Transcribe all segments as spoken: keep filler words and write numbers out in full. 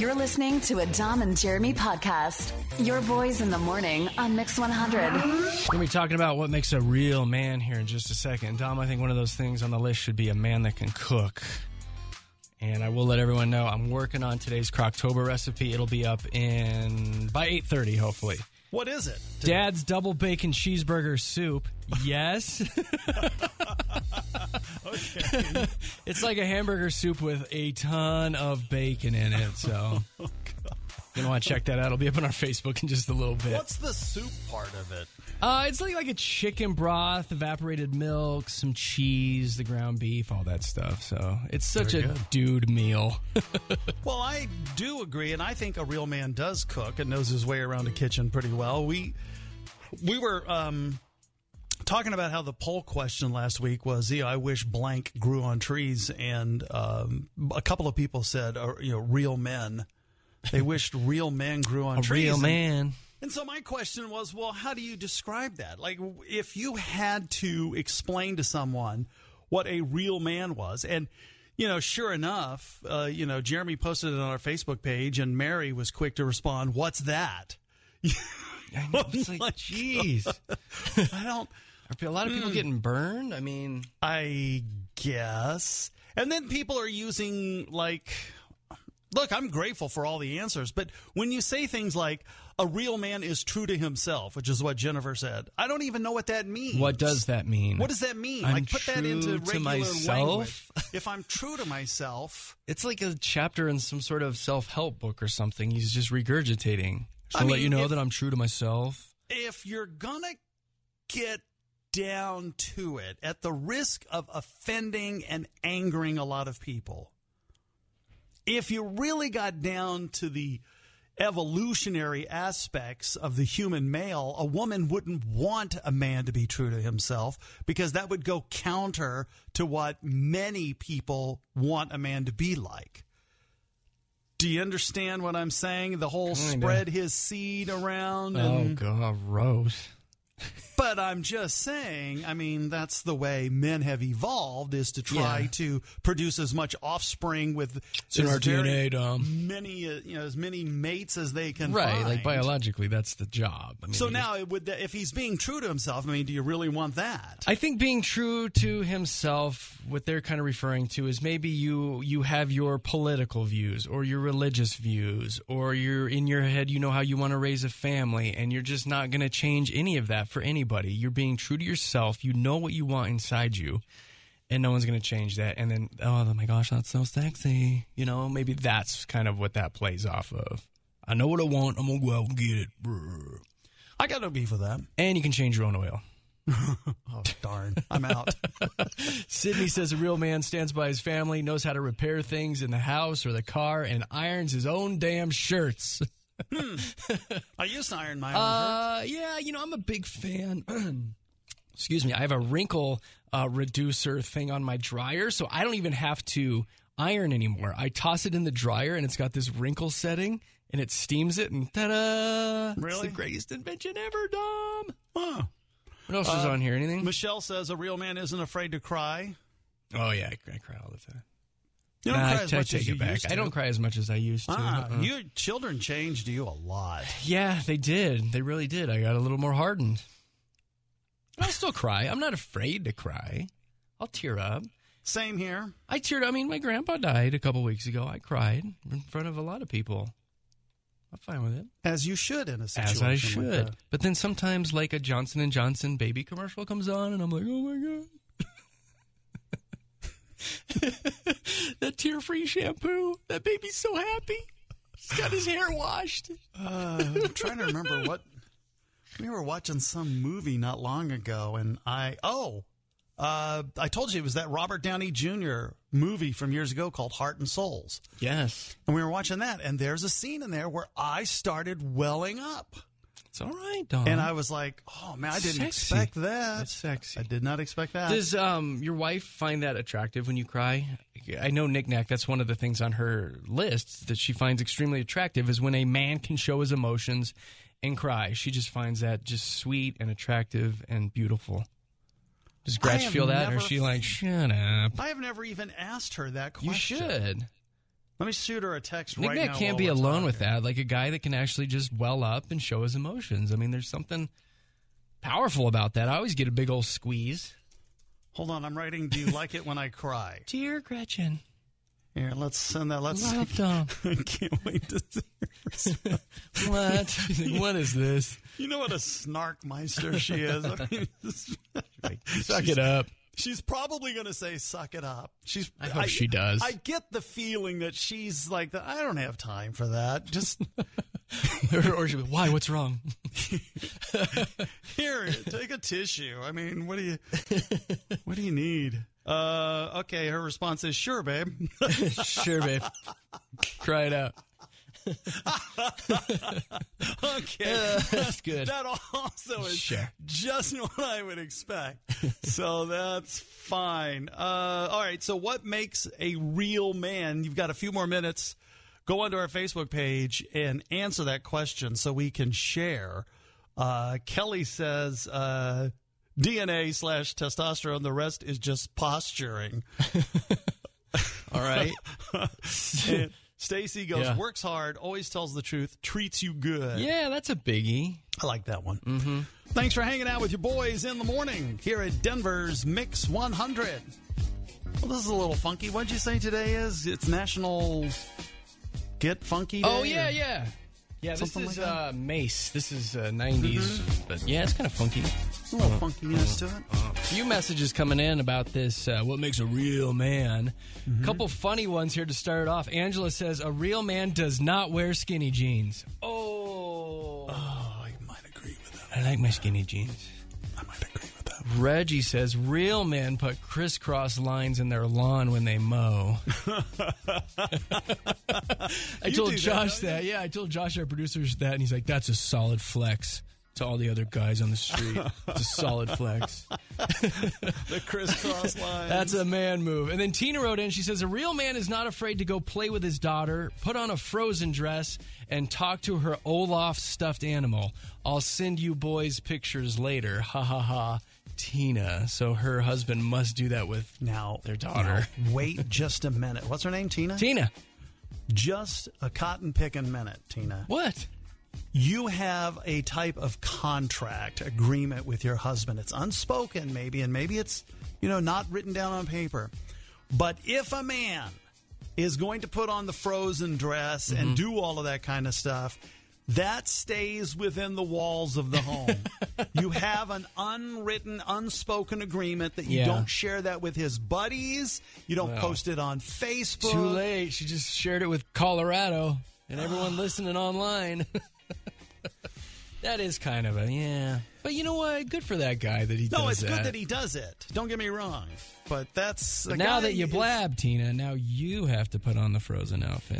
You're listening to a Dom and Jeremy podcast. Your boys in the morning on Mix one hundred. We're going to be talking about what makes a real man here in just a second. Dom, I think one of those things on the list should be a man that can cook. And I will let everyone know I'm working on today's Croctober recipe. It'll be up in by eight thirty, hopefully. What is it? Dad's double bacon cheeseburger soup. Yes. Okay. It's like a hamburger soup with a ton of bacon in it. So Oh, God. you're going to want to check that out. It'll be up on our Facebook in just a little bit. What's the soup part of it? Uh, it's like, like a chicken broth, evaporated milk, some cheese, the ground beef, all that stuff. So it's such Very a good. dude meal. Well, I do agree, and I think a real man does cook and knows his way around a kitchen pretty well. We we were um, talking about how the poll question last week was, you know, I wish blank grew on trees, and um, a couple of people said, uh, you know, real men. They wished real men grew on A trees. real and- man. And so my question was, well, how do you describe that? Like, if you had to explain to someone what a real man was, and, you know, sure enough, uh, you know, Jeremy posted it on our Facebook page, and Mary was quick to respond, what's that? I know, it's like, my jeez. I don't, Are a lot of people getting burned? I mean, I guess. And then people are using, like, look, I'm grateful for all the answers, but when you say things like, a real man is true to himself, which is what Jennifer said, I don't even know what that means. what does that mean? What does that mean? I'm like, put that into true to regular myself? language. If I'm true to myself, It's like a chapter in some sort of self-help book or something. He's just regurgitating. So I let mean, you know if- that I'm true to myself. if you're gonna get down to it, at the risk of offending and angering a lot of people, if you really got down to the evolutionary aspects of the human male, a woman wouldn't want a man to be true to himself, because that would go counter to what many people want a man to be like. Do you understand what I'm saying? The whole Kinda. spread his seed around. Oh, And, God, gross. But I'm just saying, I mean, that's the way men have evolved, is to try Yeah. to produce as much offspring with It's in as our D N A, very Dom. many, uh, you know, as many mates as they can Right, find. like biologically, that's the job. I mean, So you now, it would if he's being true to himself, I mean, do you really want that? I think being true to himself, what they're kind of referring to is maybe you you have your political views or your religious views, or you're in your head, you know how you want to raise a family, and you're just not going to change any of that for anybody. You're being true to yourself. You know what you want inside you, and no one's going to change that. And then, oh my gosh, that's so sexy. You know, maybe that's kind of what that plays off of. I know what I want. I'm going to go out and get it. Brr. I got no beef with that. And you can change your own oil. Oh, darn. I'm out. Sydney says a real man stands by his family, knows how to repair things in the house or the car, and irons his own damn shirts. I used to iron my own Uh, yeah, you know, I'm a big fan. Excuse me. I have a wrinkle uh, reducer thing on my dryer, so I don't even have to iron anymore. I toss it in the dryer, and it's got this wrinkle setting, and it steams it, and ta-da! It's Really? the greatest invention ever, Dom. Huh. What else is on here? Anything? Michelle says a real man isn't afraid to cry. Oh, yeah, I, I cry all the time. You don't Nah, cry I, as I much take as it you back. used to. I don't cry as much as I used to. Ah, Uh-uh. your children changed you a lot. Yeah, they did. They really did. I got a little more hardened. I'll still cry. I'm not afraid to cry. I'll tear up. Same here. I teared. I mean, my grandpa died a couple weeks ago. I cried in front of a lot of people. I'm fine with it. As you should in a situation As I like should. that. But then sometimes, like, a Johnson and Johnson baby commercial comes on, and I'm like, oh, my God. That tear-free shampoo. That baby's so happy. He's got his hair washed. Uh, I'm trying to remember what we were watching some movie not long ago, and I oh, uh, I told you it was that Robert Downey Junior movie from years ago called Heart and Souls, Yes. and we were watching that, and there's a scene in there where I started welling up, It's all right, Dom. and I was like, oh man, I didn't Sexy. expect that. It's sexy. I did not expect that. Does um your wife find that attractive when you cry? I know Knick Knack, that's one of the things on her list that she finds extremely attractive is when a man can show his emotions and cry. She just finds that just sweet and attractive and beautiful. Does I Gretch have feel that, or never is she like, shut up? I have never even asked her that question. You should. Let me shoot her a text right now. Nick can't while be we're alone talking. with that. Like a guy that can actually just well up and show his emotions. I mean, there's something powerful about that. I always get a big old squeeze. Hold on, I'm writing, do you like it when I cry? Dear Gretchen. Here, let's send that. Let's Love, see. Tom. I can't wait to see her. What? What is this? You know what a snark meister she is? I mean, Suck it up. She's probably going to say, suck it up. She's. I hope she does. I get the feeling that she's like, the, I don't have time for that. Just. or, or she'll be, why? What's wrong? Here, take a tissue. I mean, what do you, what do you need? Uh, okay, her response is, sure, babe. Sure, babe. Cry it out. Okay. Uh, that's good. That also is Sure. just what I would expect. So that's fine. Uh, all right, so what makes a real man? You've got a few more minutes. Go onto our Facebook page and answer that question so we can share. Uh, Kelly says uh, D N A slash testosterone. The rest is just posturing. All right. And Stacy goes, Yeah. works hard, always tells the truth, treats you good. Yeah, that's a biggie. I like that one. Mm-hmm. Thanks for hanging out with your boys in the morning here at Denver's Mix one hundred. Well, this is a little funky. What'd you say today is? It's National Get Funky Day? Oh, yeah, or- yeah. Yeah, this Something is like that? uh, Mace. This is uh, nineties. But yeah, it's kind of funky. A little funkiness to it. A few messages coming in about this, uh, what makes a real man. A couple funny ones here to start off. Angela says, a real man does not wear skinny jeans. Oh. Oh, I might agree with that. I like my skinny jeans. I might agree with that. Reggie says, real men put crisscross lines in their lawn when they mow. I You told do that, Josh don't you? that. Yeah, I told Josh, our producer, that, and he's like, that's a solid flex to all the other guys on the street. It's a solid flex. The crisscross line. That's a man move. And then Tina wrote in, she says, a real man is not afraid to go play with his daughter, put on a Frozen dress, and talk to her Olaf stuffed animal. I'll send you boys pictures later. Ha ha ha. Tina. So her husband must do that with now their daughter. now, wait just a minute. What's her name, Tina? Tina. Just a cotton picking minute, Tina. What? You have a type of contract agreement with your husband. It's unspoken, maybe, and maybe it's, you know, not written down on paper. But if a man is going to put on the Frozen dress Mm-hmm. and do all of that kind of stuff, that stays within the walls of the home. You have an unwritten, unspoken agreement that you Yeah. don't share that with his buddies. You don't Well, post it on Facebook. Too late. She just shared it with Colorado and everyone listening online. That is kind of a, yeah. But you know what? Good for that guy that he does No, it's that. good that he does it. Don't get me wrong. But that's... But a now guy that you is- blab, Tina, now you have to put on the Frozen outfit.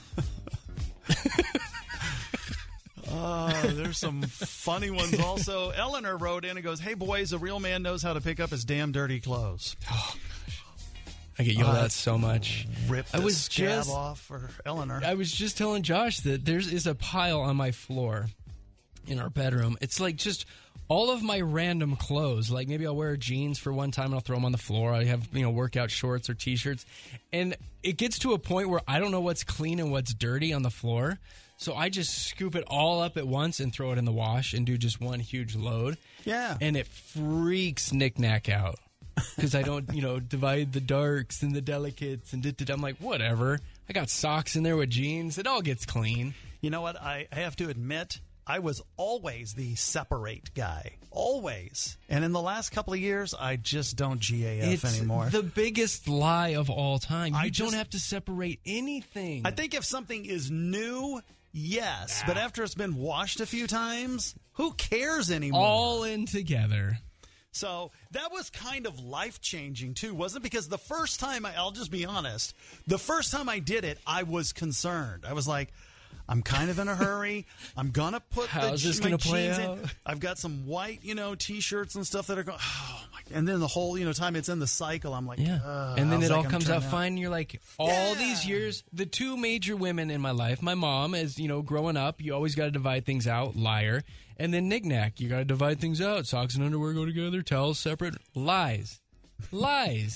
Uh, there's some funny ones also. Eleanor wrote in and goes, hey, boys, a real man knows how to pick up his damn dirty clothes. I get yelled Uh, at so much. Rip I the was scab just- off for Eleanor. I was just telling Josh that there is a pile on my floor in our bedroom. It's like just all of my random clothes. Like maybe I'll wear jeans for one time and I'll throw them on the floor. I have, you know, workout shorts or T-shirts. And it gets to a point where I don't know what's clean and what's dirty on the floor. So I just scoop it all up at once and throw it in the wash and do just one huge load. Yeah. And it freaks Nick Nack out. Because I don't, you know, divide the darks and the delicates and da-da-da. I'm like, whatever. I got socks in there with jeans. It all gets clean. You know what? I I have to admit, I was always the separate guy. Always. And in the last couple of years, I just don't G A F It's anymore. the biggest lie of all time. You I don't just- have to separate anything. I think if something is new, yes. But after it's been washed a few times, who cares anymore? all in together. So that was kind of life-changing, too, wasn't it? Because the first time, I, I'll just be honest, the first time I did it, I was concerned. I was like, I'm kind of in a hurry. I'm going to put How's the this my gonna play jeans out? in. I've got some white, you know, T-shirts and stuff that are going, oh, my. And then the whole, you know, time it's in the cycle, I'm like, Yeah. uh, and then how's it that all gonna comes turn out fine. And you're like, all Yeah. these years, the two major women in my life, my mom, as you know, growing up, you always got to divide things out, liar. And then knick-knack, you got to divide things out. Socks and underwear go together, towels separate. Lies. Lies.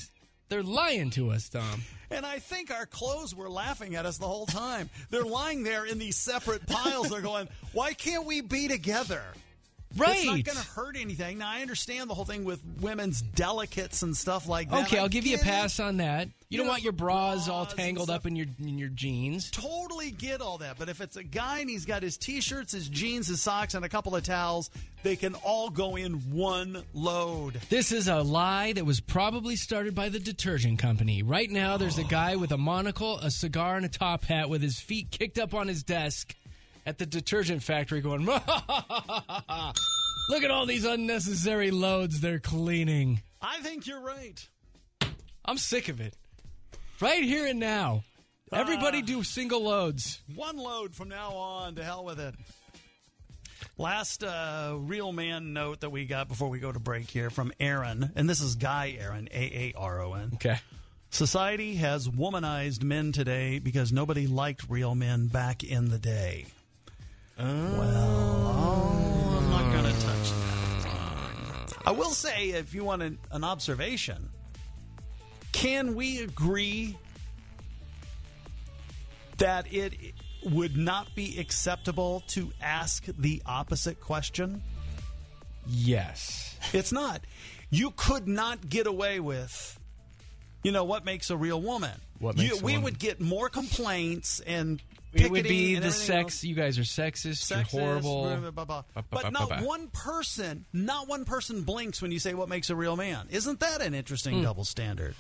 They're lying to us, Tom. And I think our clothes were laughing at us the whole time. They're lying there in these separate piles. They're going, why can't we be together? Right. It's not going to hurt anything. Now, I understand the whole thing with women's delicates and stuff like that. Okay, I I'll give you a get it. pass on that. You, You don't know, want your bras, bras all and tangled stuff. up in your in your jeans. Totally get all that. But if it's a guy and he's got his T-shirts, his jeans, his socks, and a couple of towels, they can all go in one load. This is a lie that was probably started by the detergent company. Right now, there's a guy with a monocle, a cigar, and a top hat with his feet kicked up on his desk at the detergent factory going, look at all these unnecessary loads they're cleaning. I think you're right. I'm sick of it. Right here and now. Everybody Uh, do single loads. One load from now on. To hell with it. Last uh, real man note that we got before we go to break here from Aaron, and this is Guy Aaron, A A R O N. Okay. Society has womanized men today because nobody liked real men back in the day. Oh. Well, oh, I'm not going to touch that. I will say, if you want an, an observation, can we agree that it would not be acceptable to ask the opposite question? Yes. It's not. You could not get away with, you know, what makes a real woman. What makes you, a we woman? would get more complaints and It would be and the everything sex. else. You guys are sexist. Sexist, You're horrible. blah, blah, blah, blah. Ba, ba, But ba, not ba, ba. one person, not one person blinks when you say what makes a real man. Isn't that an interesting Hmm. double standard?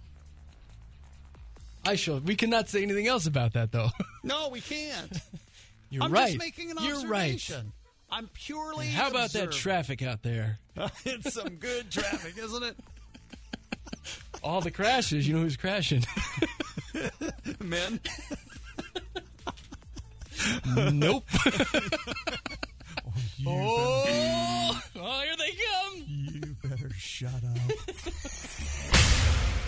I shall. We cannot say anything else about that, though. No, we can't. You're I'm right. just making an You're right. observation. I'm purely. How about that observing. traffic out there? It's some good traffic, isn't it? All the crashes. You know who's crashing? Men. Nope. You oh, oh, here they come. You better shut up.